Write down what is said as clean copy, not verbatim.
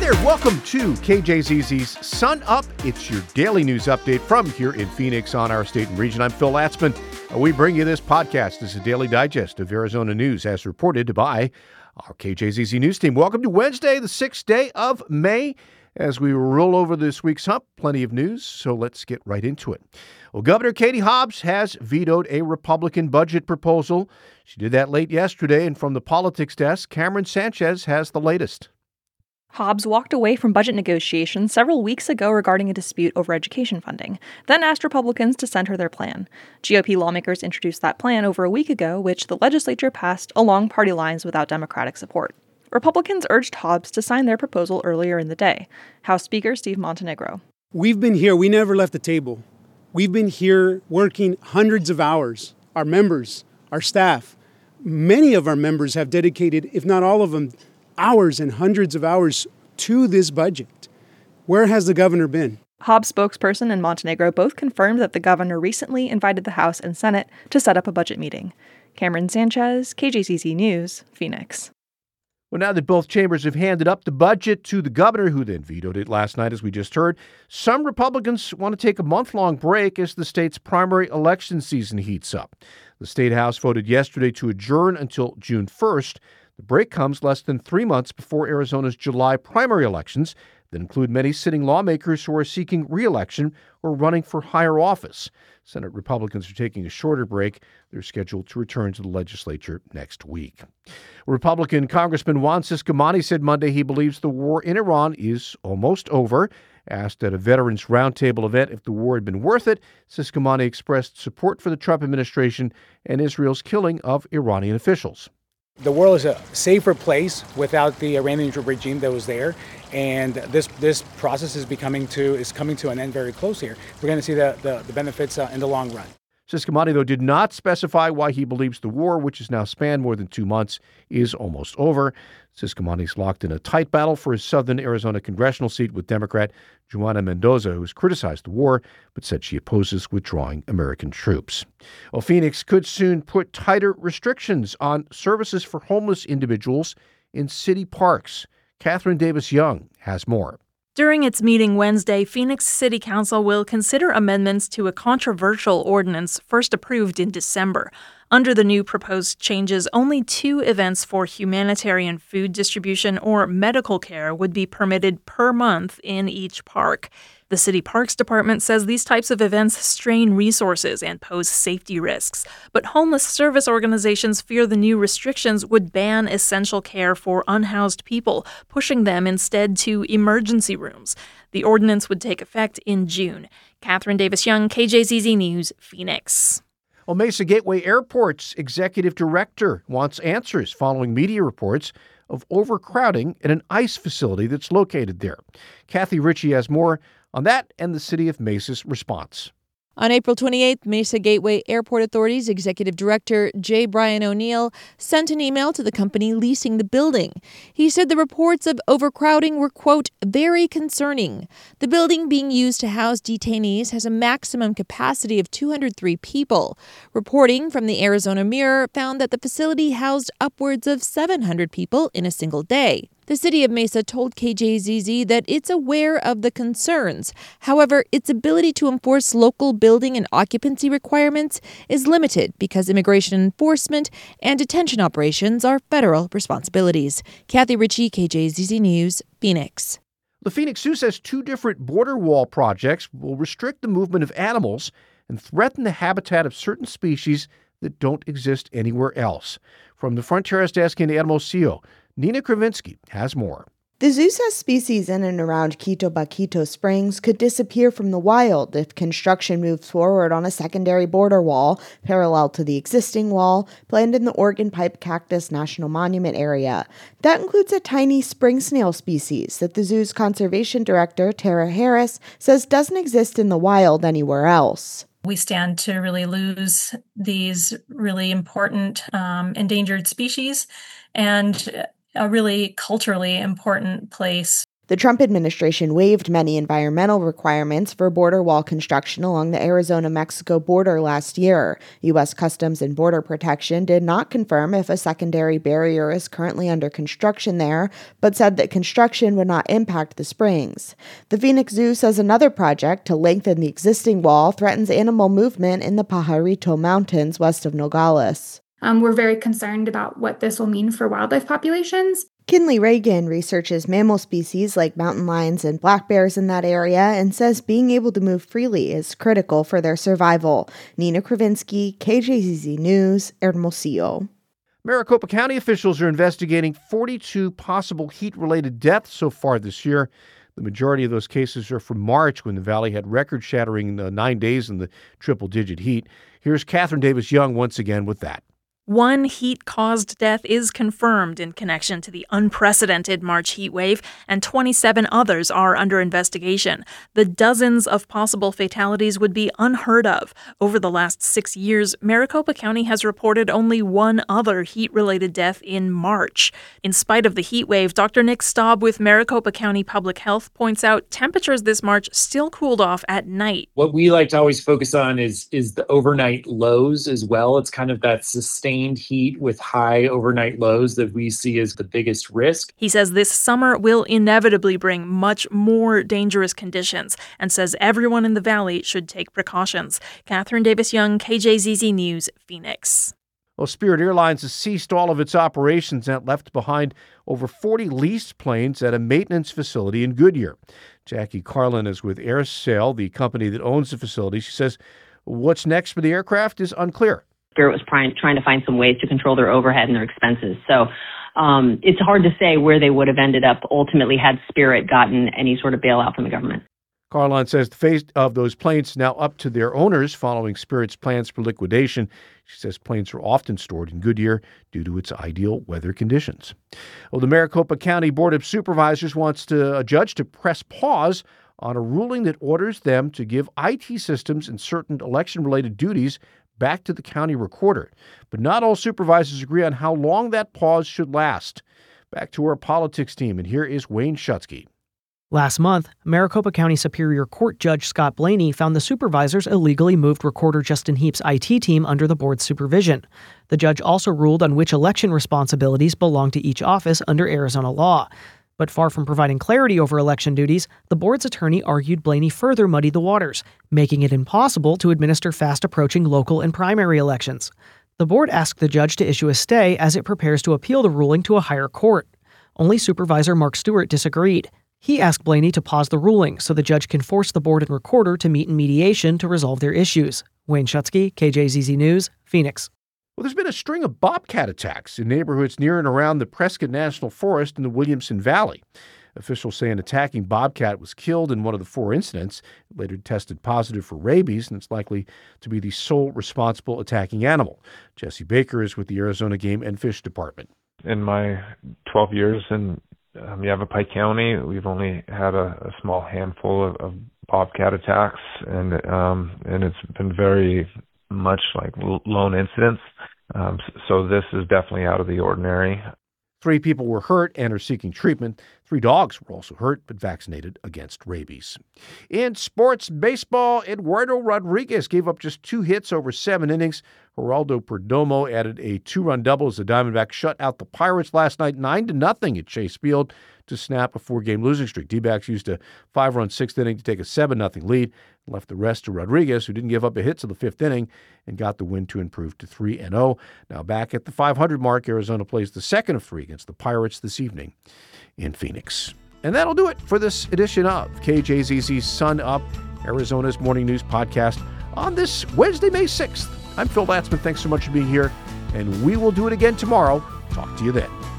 there. Welcome to KJZZ's Sun Up. It's your daily news update from here in Phoenix on our state and region. I'm Phil Latzman. We bring you this podcast as a daily digest of Arizona news as reported by our KJZZ news team. Welcome to Wednesday, the 6th day of May. As we roll over this week's hump, plenty of news, so let's get right into it. Well, Governor Katie Hobbs has vetoed a Republican budget proposal. She did that late yesterday, and from the politics desk, Cameron Sanchez has the latest. Hobbs walked away from budget negotiations several weeks ago regarding a dispute over education funding, then asked Republicans to send her their plan. GOP lawmakers introduced that plan over a week ago, which the legislature passed along party lines without Democratic support. Republicans urged Hobbs to sign their proposal earlier in the day. House Speaker Steve Montenegro. We've been here. We never left the table. We've been here working hundreds of hours. Our members, our staff, many of our members have dedicated, if not all of them, hours and hundreds of hours to this budget. Where has the governor been? Hobbs spokesperson and Montenegro both confirmed that the governor recently invited the House and Senate to set up a budget meeting. Cameron Sanchez, KJZZ News, Phoenix. Well, now that both chambers have handed up the budget to the governor, who then vetoed it last night, as we just heard, some Republicans want to take a month-long break as the state's primary election season heats up. The State House voted yesterday to adjourn until June 1st. The break comes less than 3 months before Arizona's July primary elections that include many sitting lawmakers who are seeking re-election or running for higher office. Senate Republicans are taking a shorter break. They're scheduled to return to the legislature next week. Republican Congressman Juan Ciscomani said Monday he believes the war in Iran is almost over. Asked at a Veterans Roundtable event if the war had been worth it, Ciscomani expressed support for the Trump administration and Israel's killing of Iranian officials. The world is a safer place without the Iranian regime that was there, and this process is coming to an end very close here. We're going to see the benefits in the long run. Ciscomani, though, did not specify why he believes the war, which has now spanned more than 2 months, is almost over. Ciscomani's locked in a tight battle for his southern Arizona congressional seat with Democrat Juana Mendoza, who's criticized the war but said she opposes withdrawing American troops. Well, Phoenix could soon put tighter restrictions on services for homeless individuals in city parks. Catherine Davis Young has more. During its meeting Wednesday, Phoenix City Council will consider amendments to a controversial ordinance first approved in December. Under the new proposed changes, only 2 events for humanitarian food distribution or medical care would be permitted per month in each park. The City Parks Department says these types of events strain resources and pose safety risks. But homeless service organizations fear the new restrictions would ban essential care for unhoused people, pushing them instead to emergency rooms. The ordinance would take effect in June. Catherine Davis Young, KJZZ News, Phoenix. Well, Mesa Gateway Airport's executive director wants answers following media reports of overcrowding at an ICE facility that's located there. Kathy Ritchie has more on that and the city of Mesa's response. On April 28th, Mesa Gateway Airport Authority's executive director, J. Brian O'Neill, sent an email to the company leasing the building. He said the reports of overcrowding were, quote, very concerning. The building being used to house detainees has a maximum capacity of 203 people. Reporting from the Arizona Mirror found that the facility housed upwards of 700 people in a single day. The city of Mesa told KJZZ that it's aware of the concerns. However, its ability to enforce local building and occupancy requirements is limited because immigration enforcement and detention operations are federal responsibilities. Kathy Ritchie, KJZZ News, Phoenix. The Phoenix Zoo says 2 different border wall projects will restrict the movement of animals and threaten the habitat of certain species that don't exist anywhere else. From the Fronteras Desk in Hermosillo, Nina Kravinsky has more. The zoo says species in and around Quito Baquito Springs could disappear from the wild if construction moves forward on a secondary border wall parallel to the existing wall planned in the Oregon Pipe Cactus National Monument area. That includes a tiny spring snail species that the zoo's conservation director, Tara Harris, says doesn't exist in the wild anywhere else. We stand to really lose these really important endangered species and a really culturally important place. The Trump administration waived many environmental requirements for border wall construction along the Arizona-Mexico border last year. U.S. Customs and Border Protection did not confirm if a secondary barrier is currently under construction there, but said that construction would not impact the springs. The Phoenix Zoo says another project to lengthen the existing wall threatens animal movement in the Pajarito Mountains west of Nogales. We're very concerned about what this will mean for wildlife populations. Kinley Reagan researches mammal species like mountain lions and black bears in that area and says being able to move freely is critical for their survival. Nina Kravinsky, KJZZ News, Hermosillo. Maricopa County officials are investigating 42 possible heat-related deaths so far this year. The majority of those cases are from March, when the valley had record-shattering 9 days in the triple-digit heat. Here's Catherine Davis-Young once again with that. One heat-caused death is confirmed in connection to the unprecedented March heat wave, and 27 others are under investigation. The dozens of possible fatalities would be unheard of. Over the last 6 years, Maricopa County has reported only one other heat-related death in March. In spite of the heat wave, Dr. Nick Staub with Maricopa County Public Health points out temperatures this March still cooled off at night. What we like to always focus on is the overnight lows as well. It's kind of that sustained heat with high overnight lows that we see as the biggest risk. He says this summer will inevitably bring much more dangerous conditions and says everyone in the valley should take precautions. Catherine Davis-Young, KJZZ News, Phoenix. Well, Spirit Airlines has ceased all of its operations and left behind over 40 leased planes at a maintenance facility in Goodyear. Jackie Carlin is with AirSail, the company that owns the facility. She says what's next for the aircraft is unclear. Spirit was trying to find some ways to control their overhead and their expenses. So it's hard to say where they would have ended up ultimately had Spirit gotten any sort of bailout from the government. Carlin says the fate of those planes is now up to their owners following Spirit's plans for liquidation. She says planes are often stored in Goodyear due to its ideal weather conditions. Well, the Maricopa County Board of Supervisors wants a judge to press pause on a ruling that orders them to give IT systems and certain election-related duties back to the county recorder. But not all supervisors agree on how long that pause should last. Back to our politics team, and here is Wayne Schutzke. Last month, Maricopa County Superior Court Judge Scott Blaney found the supervisors illegally moved Recorder Justin Heap's IT team under the board's supervision. The judge also ruled on which election responsibilities belong to each office under Arizona law. But far from providing clarity over election duties, the board's attorney argued Blaney further muddied the waters, making it impossible to administer fast-approaching local and primary elections. The board asked the judge to issue a stay as it prepares to appeal the ruling to a higher court. Only Supervisor Mark Stewart disagreed. He asked Blaney to pause the ruling so the judge can force the board and recorder to meet in mediation to resolve their issues. Wayne Schutzke, KJZZ News, Phoenix. Well, there's been a string of bobcat attacks in neighborhoods near and around the Prescott National Forest in the Williamson Valley. Officials say an attacking bobcat was killed in one of the 4 incidents. It later tested positive for rabies, and it's likely to be the sole responsible attacking animal. Jesse Baker is with the Arizona Game and Fish Department. In my 12 years in Yavapai County, we've only had a small handful of bobcat attacks, and it's been very much like lone incidents. So this is definitely out of the ordinary. 3 people were hurt and are seeking treatment. 3 dogs were also hurt but vaccinated against rabies. In sports baseball, Eduardo Rodriguez gave up just 2 hits over 7 innings. Geraldo Perdomo added a 2-run double as the Diamondbacks shut out the Pirates last night 9-0 at Chase Field to snap a 4-game losing streak. D-backs used a 5-run 6th inning to take a 7-0 lead and left the rest to Rodriguez, who didn't give up a hit till the 5th inning and got the win to improve to 3-0. Now back at the 500 mark, Arizona plays the second of 3 against the Pirates this evening in Phoenix. And that'll do it for this edition of KJZZ's Sun Up, Arizona's morning news podcast on this Wednesday, May 6th. I'm Phil Latzman. Thanks so much for being here, and we will do it again tomorrow. Talk to you then.